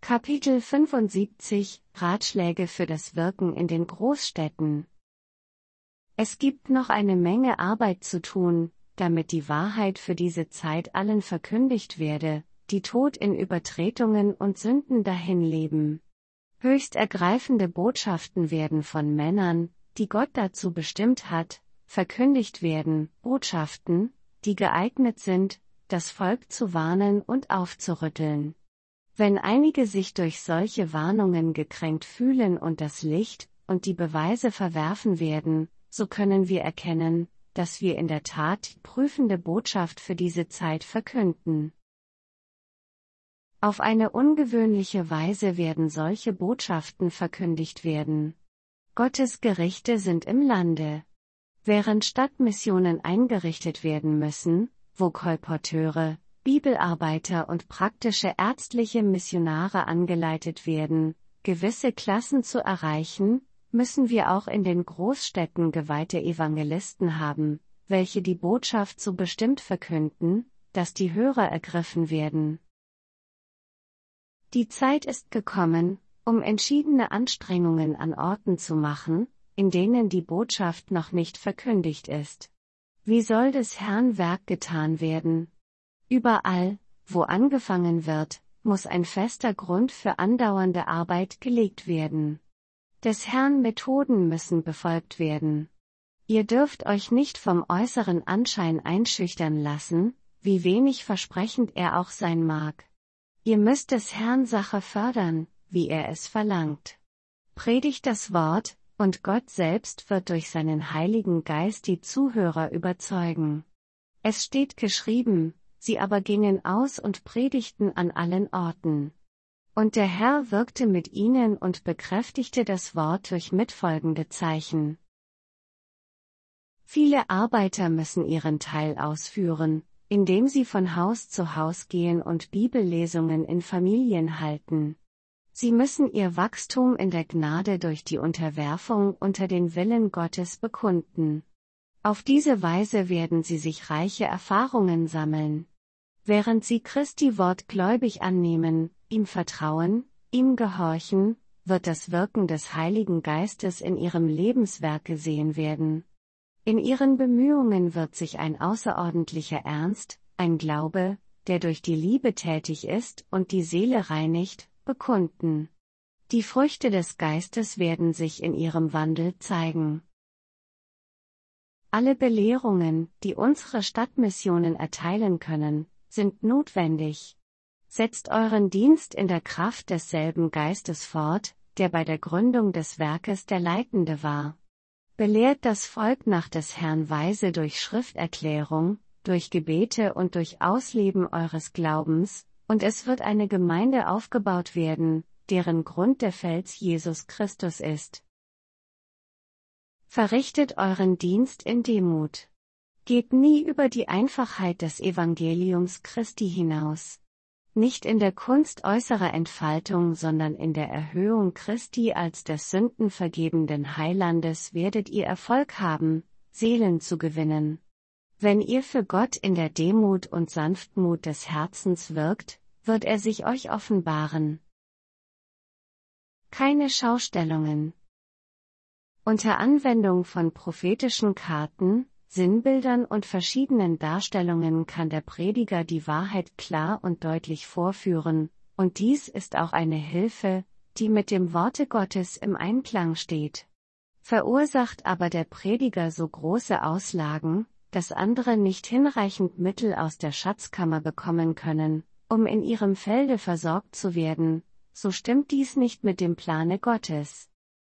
Kapitel 75 – Ratschläge für das Wirken in den Großstädten. Es gibt noch eine Menge Arbeit zu tun, damit die Wahrheit für diese Zeit allen verkündigt werde, die tot in Übertretungen und Sünden dahinleben. Höchst ergreifende Botschaften werden von Männern, die Gott dazu bestimmt hat, verkündigt werden, Botschaften, die geeignet sind, das Volk zu warnen und aufzurütteln. Wenn einige sich durch solche Warnungen gekränkt fühlen und das Licht und die Beweise verwerfen werden, so können wir erkennen, dass wir in der Tat die prüfende Botschaft für diese Zeit verkünden. Auf eine ungewöhnliche Weise werden solche Botschaften verkündigt werden. Gottes Gerichte sind im Lande. Während Stadtmissionen eingerichtet werden müssen, wo Kolporteure, Bibelarbeiter und praktische ärztliche Missionare angeleitet werden, gewisse Klassen zu erreichen, müssen wir auch in den Großstädten geweihte Evangelisten haben, welche die Botschaft so bestimmt verkünden, dass die Hörer ergriffen werden. Die Zeit ist gekommen, um entschiedene Anstrengungen an Orten zu machen, in denen die Botschaft noch nicht verkündigt ist. Wie soll des Herrn Werk getan werden? Überall, wo angefangen wird, muss ein fester Grund für andauernde Arbeit gelegt werden. Des Herrn Methoden müssen befolgt werden. Ihr dürft euch nicht vom äußeren Anschein einschüchtern lassen, wie wenig versprechend er auch sein mag. Ihr müsst des Herrn Sache fördern, wie er es verlangt. Predigt das Wort, und Gott selbst wird durch seinen Heiligen Geist die Zuhörer überzeugen. Es steht geschrieben, sie aber gingen aus und predigten an allen Orten. Und der Herr wirkte mit ihnen und bekräftigte das Wort durch mitfolgende Zeichen. Viele Arbeiter müssen ihren Teil ausführen, indem sie von Haus zu Haus gehen und Bibellesungen in Familien halten. Sie müssen ihr Wachstum in der Gnade durch die Unterwerfung unter den Willen Gottes bekunden. Auf diese Weise werden sie sich reiche Erfahrungen sammeln. Während sie Christi Wort gläubig annehmen, ihm vertrauen, ihm gehorchen, wird das Wirken des Heiligen Geistes in ihrem Lebenswerk gesehen werden. In ihren Bemühungen wird sich ein außerordentlicher Ernst, ein Glaube, der durch die Liebe tätig ist und die Seele reinigt, bekunden. Die Früchte des Geistes werden sich in ihrem Wandel zeigen. Alle Belehrungen, die unsere Stadtmissionen erteilen können, sind notwendig. Setzt euren Dienst in der Kraft desselben Geistes fort, der bei der Gründung des Werkes der Leitende war. Belehrt das Volk nach des Herrn Weise durch Schrifterklärung, durch Gebete und durch Ausleben eures Glaubens, und es wird eine Gemeinde aufgebaut werden, deren Grund der Fels Jesus Christus ist. Verrichtet euren Dienst in Demut. Geht nie über die Einfachheit des Evangeliums Christi hinaus. Nicht in der Kunst äußerer Entfaltung, sondern in der Erhöhung Christi als des sündenvergebenden Heilandes werdet ihr Erfolg haben, Seelen zu gewinnen. Wenn ihr für Gott in der Demut und Sanftmut des Herzens wirkt, wird er sich euch offenbaren. Keine Schaustellungen. Unter Anwendung von prophetischen Karten, Sinnbildern und verschiedenen Darstellungen kann der Prediger die Wahrheit klar und deutlich vorführen, und dies ist auch eine Hilfe, die mit dem Worte Gottes im Einklang steht. Verursacht aber der Prediger so große Auslagen, dass andere nicht hinreichend Mittel aus der Schatzkammer bekommen können, um in ihrem Felde versorgt zu werden, so stimmt dies nicht mit dem Plane Gottes.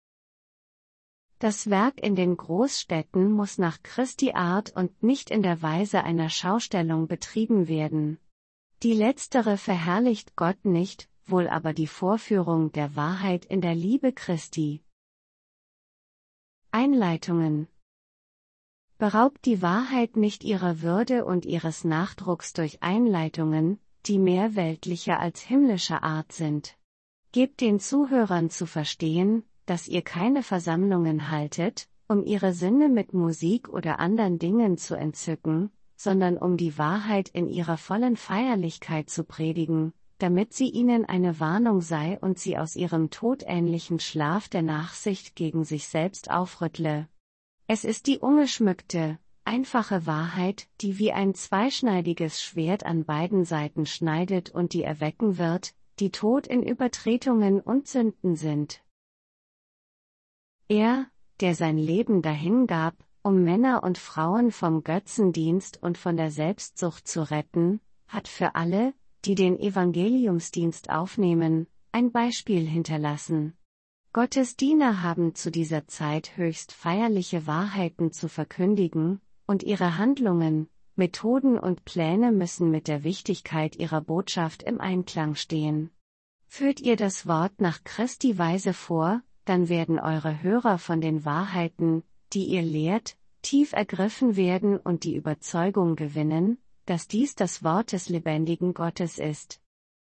Das Werk in den Großstädten muss nach Christi Art und nicht in der Weise einer Schaustellung betrieben werden. Die letztere verherrlicht Gott nicht, wohl aber die Vorführung der Wahrheit in der Liebe Christi. Einleitungen. Beraubt die Wahrheit nicht ihrer Würde und ihres Nachdrucks durch Einleitungen, die mehr weltlicher als himmlischer Art sind. Gebt den Zuhörern zu verstehen, dass ihr keine Versammlungen haltet, um ihre Sinne mit Musik oder anderen Dingen zu entzücken, sondern um die Wahrheit in ihrer vollen Feierlichkeit zu predigen, damit sie ihnen eine Warnung sei und sie aus ihrem todähnlichen Schlaf der Nachsicht gegen sich selbst aufrüttle. Es ist die ungeschmückte, einfache Wahrheit, die wie ein zweischneidiges Schwert an beiden Seiten schneidet und die erwecken wird, die tot in Übertretungen und Sünden sind. Er, der sein Leben dahingab, um Männer und Frauen vom Götzendienst und von der Selbstsucht zu retten, hat für alle, die den Evangeliumsdienst aufnehmen, ein Beispiel hinterlassen. Gottes Diener haben zu dieser Zeit höchst feierliche Wahrheiten zu verkündigen, und ihre Handlungen, Methoden und Pläne müssen mit der Wichtigkeit ihrer Botschaft im Einklang stehen. Führt ihr das Wort nach Christi Weise vor, dann werden eure Hörer von den Wahrheiten, die ihr lehrt, tief ergriffen werden und die Überzeugung gewinnen, dass dies das Wort des lebendigen Gottes ist.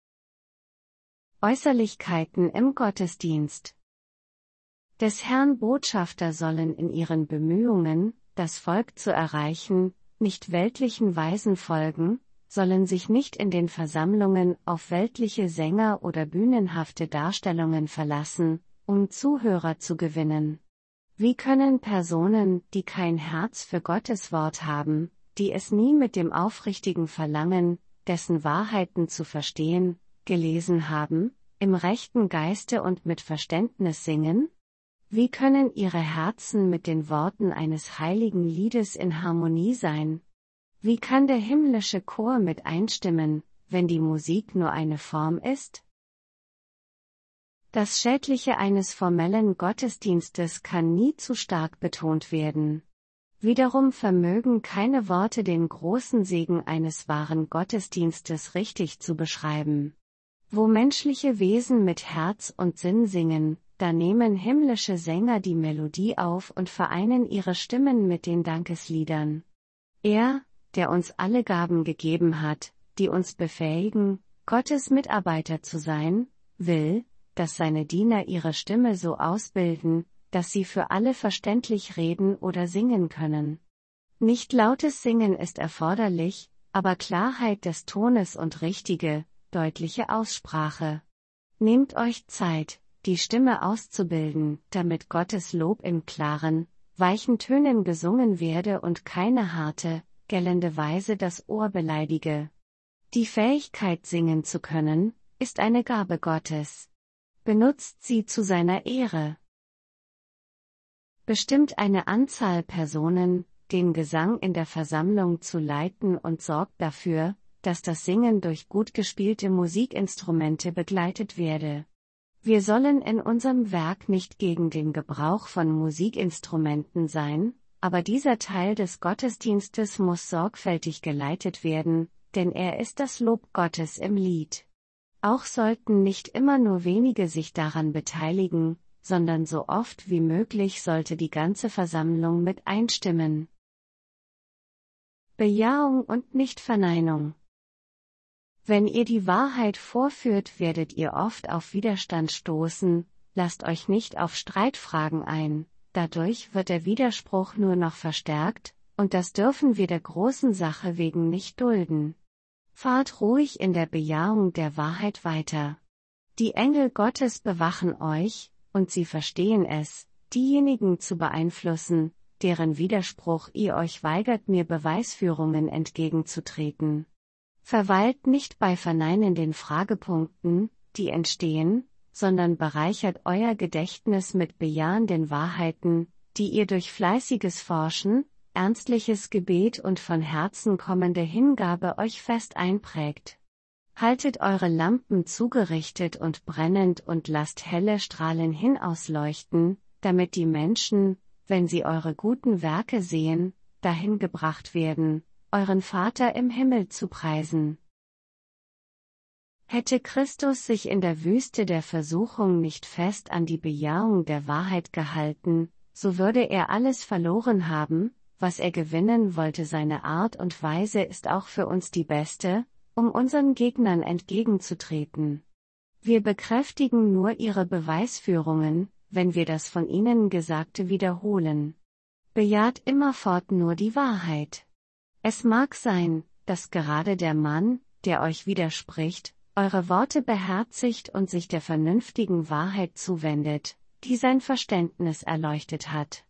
Äußerlichkeiten im Gottesdienst. Des Herrn Botschafter sollen in ihren Bemühungen, das Volk zu erreichen, nicht weltlichen Weisen folgen, sollen sich nicht in den Versammlungen auf weltliche Sänger oder bühnenhafte Darstellungen verlassen, um Zuhörer zu gewinnen. Wie können Personen, die kein Herz für Gottes Wort haben, die es nie mit dem aufrichtigen Verlangen, dessen Wahrheiten zu verstehen, gelesen haben, im rechten Geiste und mit Verständnis singen? Wie können ihre Herzen mit den Worten eines heiligen Liedes in Harmonie sein? Wie kann der himmlische Chor mit einstimmen, wenn die Musik nur eine Form ist? Das Schädliche eines formellen Gottesdienstes kann nie zu stark betont werden. Wiederum vermögen keine Worte den großen Segen eines wahren Gottesdienstes richtig zu beschreiben. Wo menschliche Wesen mit Herz und Sinn singen, da nehmen himmlische Sänger die Melodie auf und vereinen ihre Stimmen mit den Dankesliedern. Er, der uns alle Gaben gegeben hat, die uns befähigen, Gottes Mitarbeiter zu sein, will, dass seine Diener ihre Stimme so ausbilden, dass sie für alle verständlich reden oder singen können. Nicht lautes Singen ist erforderlich, aber Klarheit des Tones und richtige, deutliche Aussprache. Nehmt euch Zeit, die Stimme auszubilden, damit Gottes Lob in klaren, weichen Tönen gesungen werde und keine harte, gellende Weise das Ohr beleidige. Die Fähigkeit, singen zu können, ist eine Gabe Gottes. Benutzt sie zu seiner Ehre. Bestimmt eine Anzahl Personen, den Gesang in der Versammlung zu leiten und sorgt dafür, dass das Singen durch gut gespielte Musikinstrumente begleitet werde. Wir sollen in unserem Werk nicht gegen den Gebrauch von Musikinstrumenten sein, aber dieser Teil des Gottesdienstes muss sorgfältig geleitet werden, denn er ist das Lob Gottes im Lied. Auch sollten nicht immer nur wenige sich daran beteiligen, sondern so oft wie möglich sollte die ganze Versammlung mit einstimmen. Bejahung und Nichtverneinung. Wenn ihr die Wahrheit vorführt, werdet ihr oft auf Widerstand stoßen, lasst euch nicht auf Streitfragen ein, dadurch wird der Widerspruch nur noch verstärkt, und das dürfen wir der großen Sache wegen nicht dulden. Fahrt ruhig in der Bejahung der Wahrheit weiter. Die Engel Gottes bewachen euch, und sie verstehen es, diejenigen zu beeinflussen, deren Widerspruch ihr euch weigert, mir Beweisführungen entgegenzutreten. Verweilt nicht bei verneinenden Fragepunkten, die entstehen, sondern bereichert euer Gedächtnis mit bejahenden Wahrheiten, die ihr durch fleißiges Forschen, ernstliches Gebet und von Herzen kommende Hingabe euch fest einprägt. Haltet eure Lampen zugerichtet und brennend und lasst helle Strahlen hinausleuchten, damit die Menschen, wenn sie eure guten Werke sehen, dahin gebracht werden, euren Vater im Himmel zu preisen. Hätte Christus sich in der Wüste der Versuchung nicht fest an die Bejahung der Wahrheit gehalten, so würde er alles verloren haben, was er gewinnen wollte. Seine Art und Weise ist auch für uns die beste, um unseren Gegnern entgegenzutreten. Wir bekräftigen nur ihre Beweisführungen, wenn wir das von ihnen Gesagte wiederholen. Bejaht immerfort nur die Wahrheit. Es mag sein, dass gerade der Mann, der euch widerspricht, eure Worte beherzigt und sich der vernünftigen Wahrheit zuwendet, die sein Verständnis erleuchtet hat.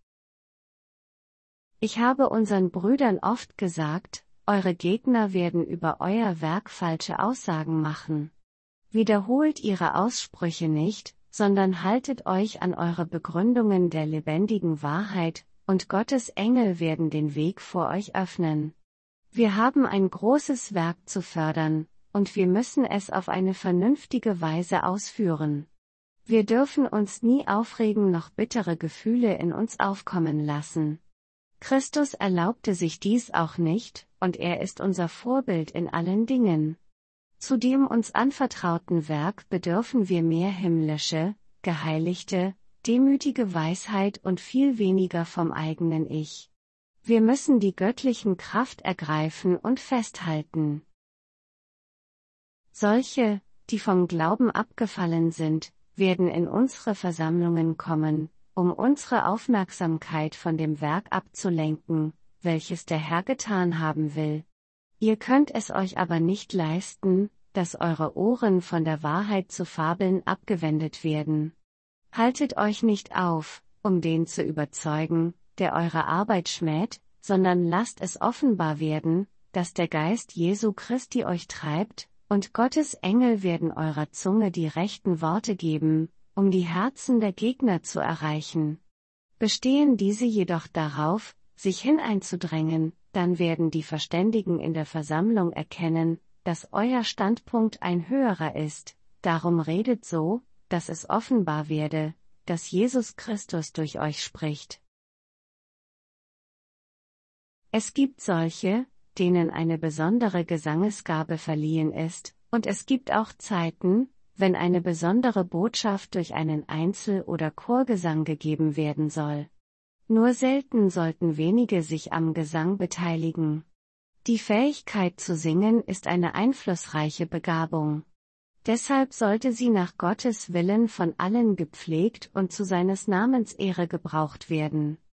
Ich habe unseren Brüdern oft gesagt, eure Gegner werden über euer Werk falsche Aussagen machen. Wiederholt ihre Aussprüche nicht, sondern haltet euch an eure Begründungen der lebendigen Wahrheit, und Gottes Engel werden den Weg vor euch öffnen. Wir haben ein großes Werk zu fördern, und wir müssen es auf eine vernünftige Weise ausführen. Wir dürfen uns nie aufregen noch bittere Gefühle in uns aufkommen lassen. Christus erlaubte sich dies auch nicht, und er ist unser Vorbild in allen Dingen. Zu dem uns anvertrauten Werk bedürfen wir mehr himmlische, geheiligte, demütige Weisheit und viel weniger vom eigenen Ich. Wir müssen die göttlichen Kraft ergreifen und festhalten. Solche, die vom Glauben abgefallen sind, werden in unsere Versammlungen kommen, um unsere Aufmerksamkeit von dem Werk abzulenken, welches der Herr getan haben will. Ihr könnt es euch aber nicht leisten, dass eure Ohren von der Wahrheit zu Fabeln abgewendet werden. Haltet euch nicht auf, um den zu überzeugen, der eure Arbeit schmäht, sondern lasst es offenbar werden, dass der Geist Jesu Christi euch treibt, und Gottes Engel werden eurer Zunge die rechten Worte geben, um die Herzen der Gegner zu erreichen. Bestehen diese jedoch darauf, sich hineinzudrängen, dann werden die Verständigen in der Versammlung erkennen, dass euer Standpunkt ein höherer ist, darum redet so, dass es offenbar werde, dass Jesus Christus durch euch spricht. Es gibt solche, denen eine besondere Gesangesgabe verliehen ist, und es gibt auch Zeiten, wenn eine besondere Botschaft durch einen Einzel- oder Chorgesang gegeben werden soll. Nur selten sollten wenige sich am Gesang beteiligen. Die Fähigkeit zu singen ist eine einflussreiche Begabung. Deshalb sollte sie nach Gottes Willen von allen gepflegt und zu seines Namens Ehre gebraucht werden.